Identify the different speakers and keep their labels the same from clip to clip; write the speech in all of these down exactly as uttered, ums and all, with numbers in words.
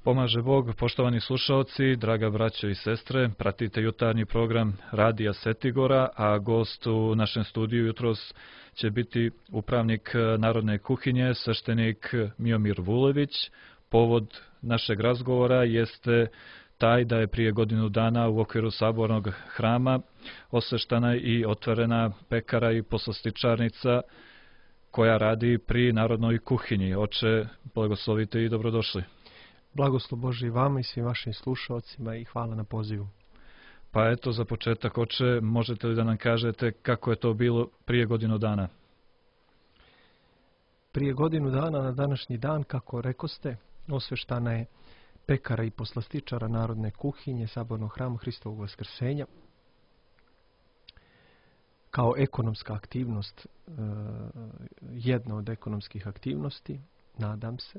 Speaker 1: Pomaže Bog, poštovani slušaoci, draga braćo i sestre, pratite jutarnji program Radija Svetigora, a gost u našem studiju jutros će biti upravnik Narodne kuhinje, sveštenik Miomir Vulević. Povod našeg razgovora jeste taj da je prije godinu dana u okviru Sabornog hrama osveštana i otvorena pekara i poslastičarnica koja radi pri Narodnoj kuhinji. Oče, blagoslovite i dobrodošli.
Speaker 2: Blagoslov Božji vama i svim vašim slušalcima i hvala na pozivu.
Speaker 1: Pa eto, za početak, oče, možete li da nam kažete kako je to bilo prije godinu dana?
Speaker 2: Prije godinu dana na današnji dan, kako rekoste, osveštana je pekara i poslastičara Narodne kuhinje Sabornog hrama Hristovog Vaskrsenja. Kao ekonomska aktivnost, jedna od ekonomskih aktivnosti, nadam se,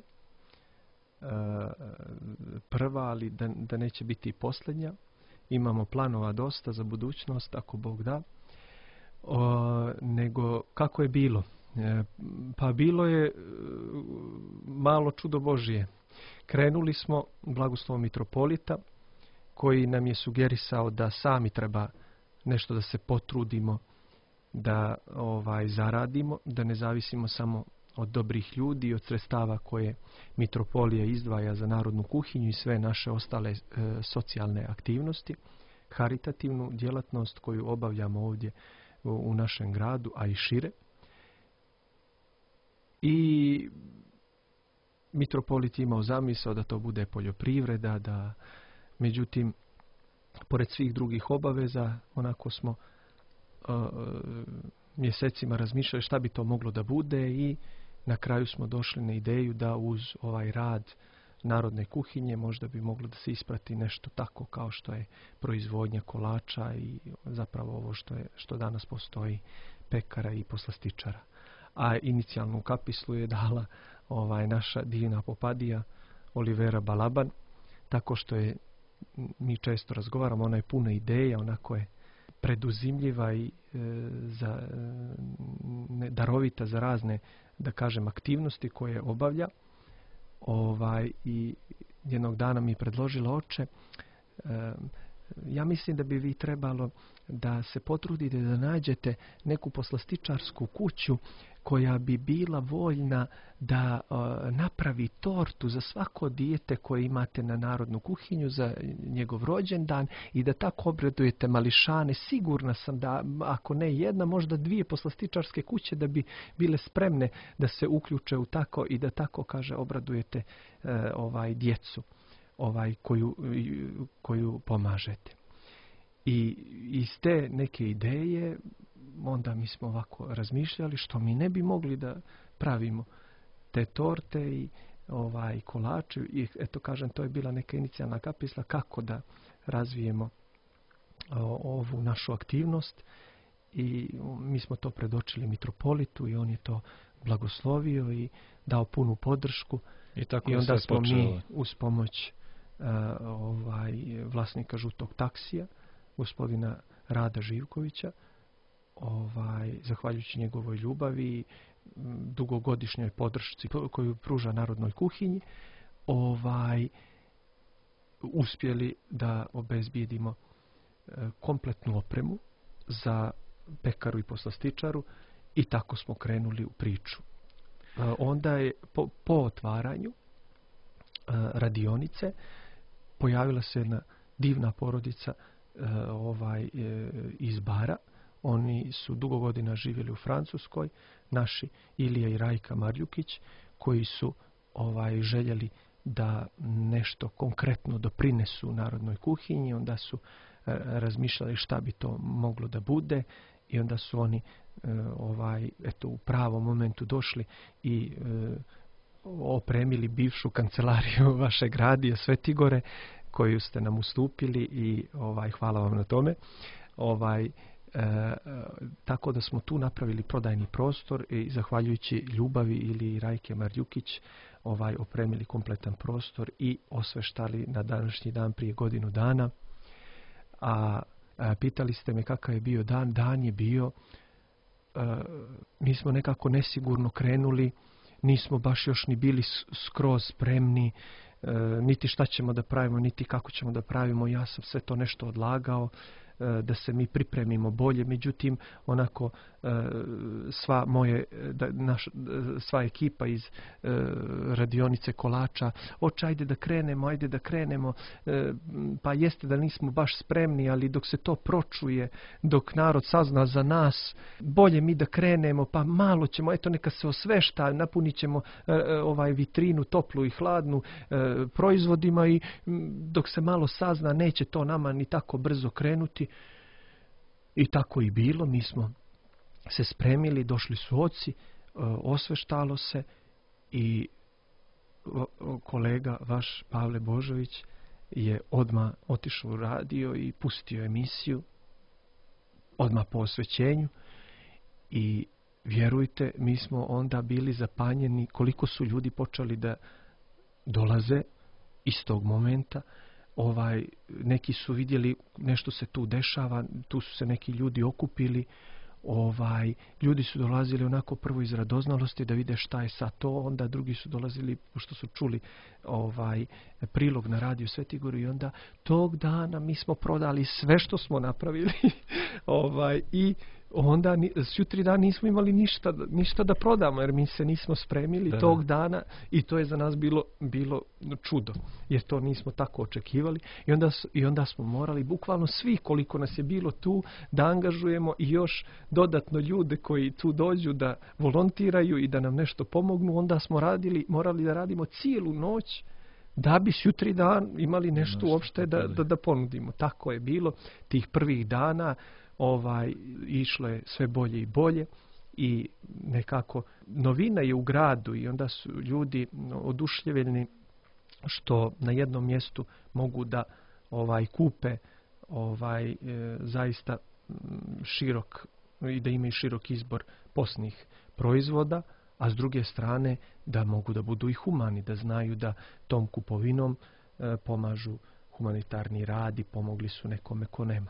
Speaker 2: prva, ali da, da neće biti i posljednja. Imamo planova dosta za budućnost, ako Bog da. O, nego kako je bilo? E, pa bilo je malo čudo Božije. Krenuli smo blagoslovom mitropolita, koji nam je sugerisao da sami treba nešto da se potrudimo, da ovaj zaradimo, da ne zavisimo samo od dobrih ljudi i od sredstava koje mitropolija izdvaja za Narodnu kuhinju i sve naše ostale e, socijalne aktivnosti, haritativnu djelatnost koju obavljamo ovdje u, u našem gradu, a i šire. I mitropolit je imao zamisao da to bude poljoprivreda, da međutim, pored svih drugih obaveza, onako smo e, mjesecima razmišljali šta bi to moglo da bude i na kraju smo došli na ideju da uz ovaj rad Narodne kuhinje možda bi moglo da se isprati nešto tako kao što je proizvodnja kolača i zapravo ovo što je što danas postoji pekara i poslastičara. A inicijalnu kapislu je dala ovaj naša divna popadija Olivera Balaban, tako što je mi često razgovaramo, ona je puna ideja, onako je preduzimljiva i e, za, e, ne, darovita za razne, da kažem, aktivnosti koje obavlja. Ovaj, i jednog dana mi predložila, oče, e, ja mislim da bi vi trebalo da se potrudite da nađete neku poslastičarsku kuću koja bi bila voljna da uh, napravi tortu za svako dijete koje imate na Narodnu kuhinju za njegov rođendan i da tako obradujete mališane. Sigurna sam da ako ne jedna, možda dvije poslastičarske kuće da bi bile spremne da se uključe u tako i da tako, kaže, obradujete uh, ovaj djecu ovaj koju, koju pomažete. I iz te neke ideje onda mi smo ovako razmišljali što mi ne bi mogli da pravimo te torte i ovaj kolače. I eto, kažem, to je bila neka inicijalna kapisla kako da razvijemo o, ovu našu aktivnost. I mi smo to predočili mitropolitu i on je to blagoslovio i dao punu podršku.
Speaker 1: I, tako
Speaker 2: I onda smo
Speaker 1: počelo.
Speaker 2: mi uz pomoć uh, ovaj vlasnika žutog taksija, gospodina Rada Živkovića, ovaj, zahvaljujući njegovoj ljubavi i dugogodišnjoj podršci koju pruža Narodnoj kuhinji, ovaj, uspjeli da obezbijedimo kompletnu opremu za pekaru i poslastičaru i tako smo krenuli u priču. Onda je po, po otvaranju radionice pojavila se jedna divna porodica ovaj iz Bara. Oni su dugo godina živjeli u Francuskoj, naši Ilija i Rajka Marljukić, koji su ovaj željeli da nešto konkretno doprinesu Narodnoj kuhinji. Onda su e, razmišljali šta bi to moglo da bude i onda su oni e, ovaj eto u pravom momentu došli i e, opremili bivšu kancelariju vašeg radija Svetigore koju ste nam ustupili i ovaj hvala vam na tome. Ovaj E, tako da smo tu napravili prodajni prostor i zahvaljujući ljubavi ili Rajke Marljukić ovaj opremili kompletan prostor i osveštali na današnji dan prije godinu dana. A, a pitali ste me kakav je bio dan. Dan je bio, a, mi smo nekako nesigurno krenuli, nismo baš još ni bili skroz spremni, niti šta ćemo da pravimo, niti kako ćemo da pravimo. Ja sam sve to nešto odlagao da se mi pripremimo bolje. Međutim, onako sva moje, naš, sva ekipa iz radionice kolača, oče, ajde da krenemo, ajde da krenemo, pa jeste da nismo baš spremni, ali dok se to pročuje, dok narod sazna za nas, bolje mi da krenemo, pa malo ćemo, eto neka se osvešta, napunit ćemo ovaj vitrinu toplu i hladnu proizvodima i dok se malo sazna, neće to nama ni tako brzo krenuti. I tako i bilo, mi smo se spremili, došli su oci, osveštalo se i kolega vaš Pavle Božović je odmah otišao u radio i pustio emisiju, odmah po osvećenju i vjerujte, mi smo onda bili zapanjeni koliko su ljudi počeli da dolaze iz tog momenta. Ovaj, neki su vidjeli nešto se tu dešava, tu su se neki ljudi okupili, ovaj, ljudi su dolazili onako prvo iz radoznalosti da vide šta je sad to, onda drugi su dolazili pošto su čuli ovaj prilog na radiju Svetigoru i onda tog dana mi smo prodali sve što smo napravili ovaj, i onda jutri dan nismo imali ništa, ništa da prodamo jer mi se nismo spremili da, tog dana i to je za nas bilo, bilo čudo jer to nismo tako očekivali i onda, i onda smo morali bukvalno svi koliko nas je bilo tu da angažujemo i još dodatno ljude koji tu dođu da volontiraju i da nam nešto pomognu. Onda smo radili, morali da radimo cijelu noć da bi jutri dan imali nešto, nešto uopšte da, da, da ponudimo. Tako je bilo tih prvih dana. Ovaj, išlo je sve bolje i bolje i nekako novina je u gradu i onda su ljudi oduševljeni što na jednom mjestu mogu da ovaj kupe ovaj e, zaista širok i da imaju širok izbor posnih proizvoda, a s druge strane da mogu da budu i humani, da znaju da tom kupovinom e, pomažu humanitarni rad i pomogli su nekome ko nema.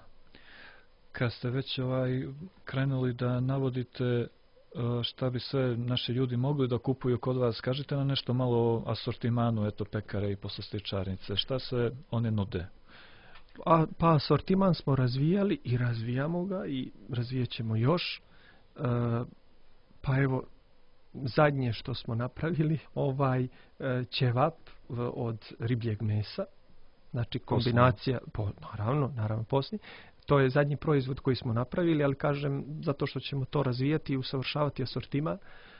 Speaker 1: Kad ste već ovaj krenuli da navodite šta bi sve naši ljudi mogli da kupuju kod vas, kažite nam nešto malo o asortimanu, eto pekare i poslastičarnice, šta se one nude?
Speaker 2: A, pa asortiman smo razvijali i razvijamo ga i razvijat ćemo još. E, pa evo, zadnje što smo napravili, ovaj e, ćevap od ribljeg mesa, znači kombinacija, po, naravno, naravno posni. To je zadnji proizvod koji smo napravili, ali kažem, zato što ćemo to razvijati i usavršavati asortiman,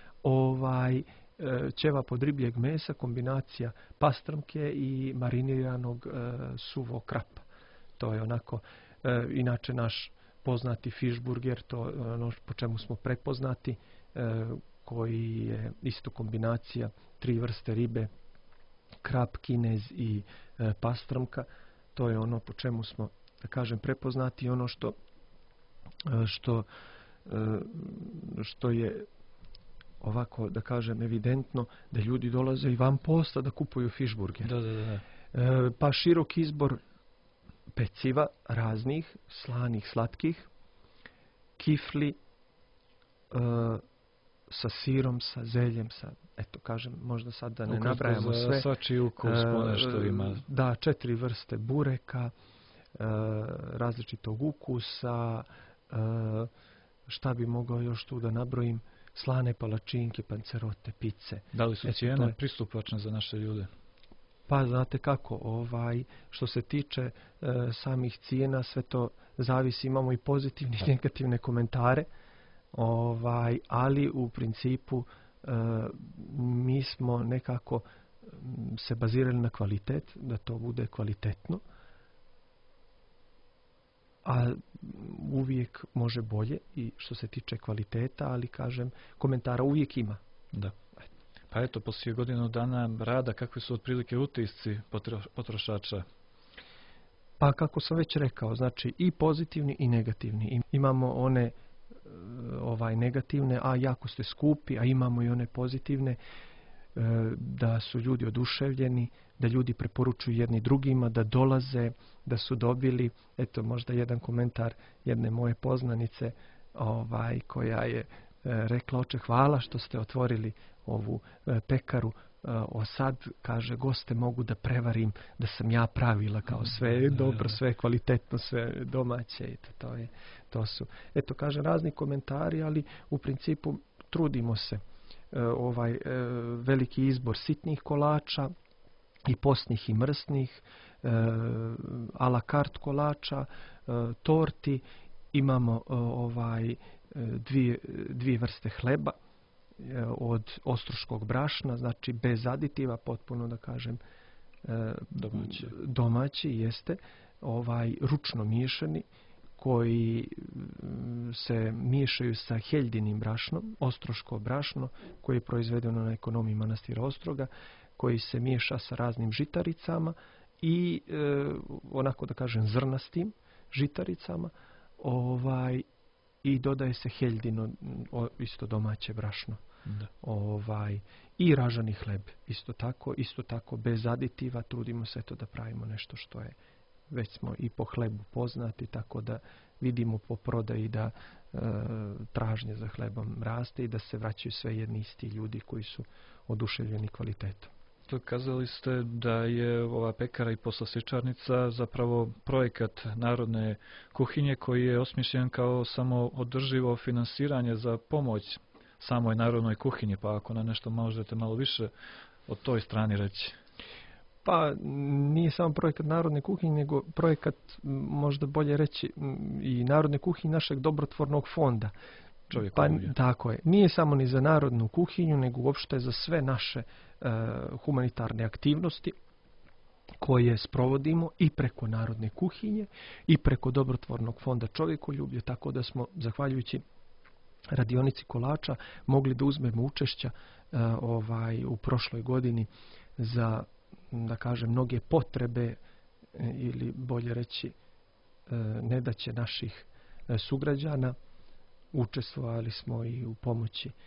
Speaker 2: ovaj, ćevap od ribljeg mesa, kombinacija pastrmke i mariniranog e, suvog krapa. To je onako, e, inače naš poznati fišburger, to je ono po čemu smo prepoznati, e, koji je isto kombinacija tri vrste ribe, krap, kinez i e, pastrmka. To je ono po čemu smo, da kažem, prepoznati, ono što što što je ovako, da kažem, evidentno da ljudi dolaze i van posta da kupuju fišburger.
Speaker 1: Da, da, da.
Speaker 2: Pa širok izbor peciva raznih, slanih, slatkih, kifli sa sirom, sa zeljem, sa, eto kažem, možda sad da ne
Speaker 1: Ukratko
Speaker 2: nabrajamo
Speaker 1: za
Speaker 2: sve.
Speaker 1: Svačiji ukus ponešto ima.
Speaker 2: Da, četiri vrste bureka, različitog ukusa, šta bi mogao još tu da nabrojim, slane palačinke, pancerote, pice.
Speaker 1: Da li su
Speaker 2: Eto,
Speaker 1: cijene
Speaker 2: je...
Speaker 1: pristupačne za naše ljude?
Speaker 2: Pa znate kako, ovaj, što se tiče e, samih cijena, sve to zavisi, imamo i pozitivne i negativne komentare, ovaj, ali u principu e, mi smo nekako se bazirali na kvalitet, da to bude kvalitetno, a uvijek može bolje i što se tiče kvaliteta, ali kažem, komentara uvijek ima.
Speaker 1: Da. Pa eto, poslije godinu dana rada, kakvi su otprilike utisci potrošača?
Speaker 2: Pa kako sam već rekao, znači i pozitivni i negativni. Imamo one ovaj negativne, a jako ste skupi, a imamo i one pozitivne, da su ljudi oduševljeni, da ljudi preporučuju jedni drugima, da dolaze, da su dobili, eto možda jedan komentar jedne moje poznanice, ovaj, koja je rekla, oče, hvala što ste otvorili ovu pekaru, o sad, kaže, goste mogu da prevarim da sam ja pravila, kao sve je dobro, sve je kvalitetno, sve domaće. Eto, to, je, to su, eto, kaže, razni komentari, ali u principu trudimo se. Ovaj veliki izbor sitnih kolača i postnih i mrsnih, a la carte kolača, torti, imamo ovaj dvije, dvije vrste hleba od ostroškog brašna, znači bez aditiva, potpuno da kažem
Speaker 1: domaći,
Speaker 2: domaći jeste, ovaj ručno miješani, koji se miješaju sa heljdinim brašnom, ostroško brašno, koje je proizvedeno na ekonomiji manastira Ostroga, koji se miješa sa raznim žitaricama i e, onako da kažem zrnastim žitaricama, ovaj, i dodaje se heljdino, isto domaće brašno.
Speaker 1: Da.
Speaker 2: Ovaj, i ražani hleb, isto tako, isto tako bez aditiva, trudimo se to da pravimo nešto što je, već smo i po hlebu poznati, tako da vidimo po prodaji da e, tražnje za hlebom raste i da se vraćaju sve jedni isti ljudi koji su oduševljeni kvalitetom.
Speaker 1: Kazali ste da je ova pekara i poslastičarnica zapravo projekat Narodne kuhinje koji je osmišljen kao samo održivo finansiranje za pomoć samoj Narodnoj kuhinji, pa ako na nešto možete malo više o toj strani reći.
Speaker 2: Pa nije samo projekat Narodne kuhinje, nego projekat, možda bolje reći, i Narodne kuhinje našeg dobrotvornog fonda. Pa, tako je. Nije samo ni za Narodnu kuhinju, nego uopšte za sve naše e, humanitarne aktivnosti koje sprovodimo i preko Narodne kuhinje i preko dobrotvornog fonda Čovjekoljublje, tako da smo, zahvaljujući radionici kolača, mogli da uzmemo učešća e, ovaj, u prošloj godini za, da kažem, mnoge potrebe e, ili bolje reći e, nedaće naših e, sugrađana. Učestvovali smo i u pomoći e,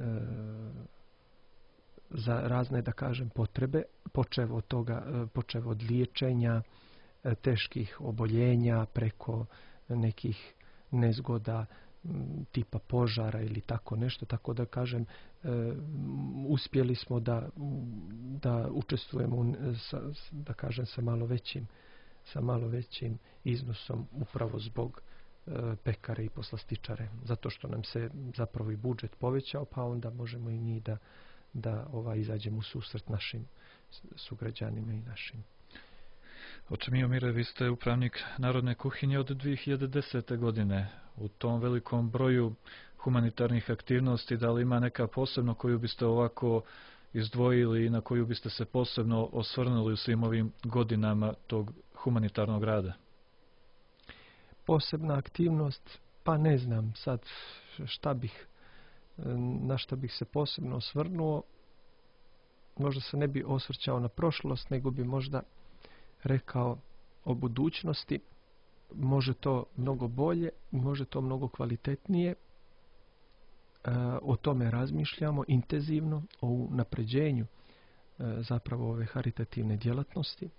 Speaker 2: za razne, da kažem, potrebe, počev od toga, e, počev od liječenja e, teških oboljenja, preko nekih nezgoda m, tipa požara ili tako nešto, tako da kažem, e, uspjeli smo da, da učestvujemo u, sa, da kažem, sa malo većim, sa malo većim iznosom upravo zbog pekare i poslastičare, zato što nam se zapravo i budžet povećao, pa onda možemo i mi da, da ovaj, izađemo u susret našim sugrađanima i našim.
Speaker 1: Oče Miomire, vi ste upravnik Narodne kuhinje od dvije hiljade desete. godine. U tom velikom broju humanitarnih aktivnosti, da li ima neka posebno koju biste ovako izdvojili i na koju biste se posebno osvrnuli u svim ovim godinama tog humanitarnog rada?
Speaker 2: Posebna aktivnost, pa ne znam sad šta bih, na šta bih se posebno osvrnuo. Možda se ne bi osvrćao na prošlost, nego bi možda rekao o budućnosti. Može to mnogo bolje, može to mnogo kvalitetnije. O tome razmišljamo intenzivno, o napređenju zapravo ove haritativne djelatnosti.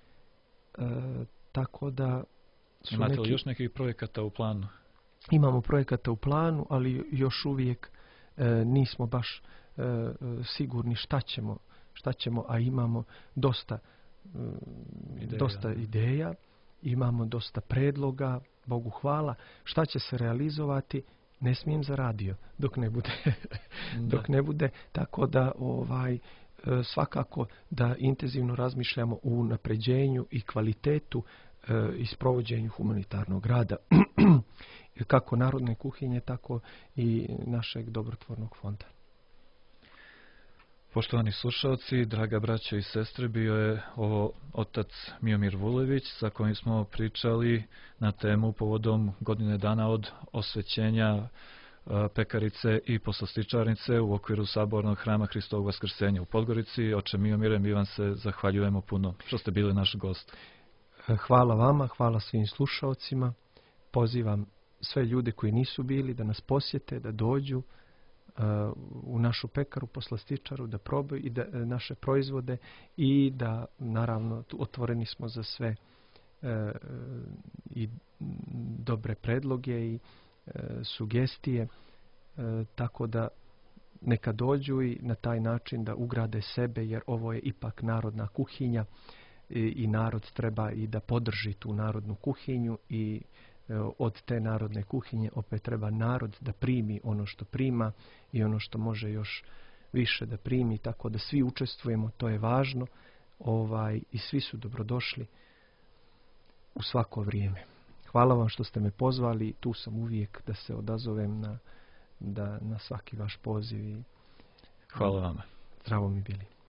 Speaker 2: Tako da
Speaker 1: imate li
Speaker 2: neki,
Speaker 1: još nekih projekata u planu?
Speaker 2: Imamo projekata u planu, ali još uvijek e, nismo baš e, sigurni šta ćemo, šta ćemo, a imamo dosta, e, ideja. dosta ideja, imamo dosta predloga, Bogu hvala. Šta će se realizovati, ne smijem za radio, dok ne bude, dok ne bude, tako da ovaj, svakako da intenzivno razmišljamo u napređenju i kvalitetu i sprovođenju humanitarnog rada kako Narodne kuhinje, tako i našeg dobrotvornog fonda.
Speaker 1: Poštovani slušalci, draga braćo i sestre, bio je ovo otac Miomir Vulević sa kojim smo pričali na temu povodom godine dana od osvećenja pekarice i poslastičarnice u okviru Sabornog hrama Hristovog Vaskrsenja u Podgorici. Oče Miomire, mi vam se zahvaljujemo puno što ste bili naš gost.
Speaker 2: Hvala vama, hvala svim slušalcima. Pozivam sve ljude koji nisu bili da nas posjete, da dođu uh, u našu pekaru, poslastičaru, da probaju i da, naše proizvode i da, naravno, otvoreni smo za sve uh, i dobre predloge i uh, sugestije, uh, tako da neka dođu i na taj način da ugrade sebe, jer ovo je ipak narodna kuhinja i, i narod treba i da podrži tu narodnu kuhinju i e, od te narodne kuhinje opet treba narod da primi ono što prima i ono što može još više da primi, tako da svi učestvujemo, to je važno, ovaj, i svi su dobrodošli u svako vrijeme. Hvala vam što ste me pozvali, tu sam uvijek da se odazovem na, da, na svaki vaš poziv. I
Speaker 1: hvala vama.
Speaker 2: Zdravo mi bili.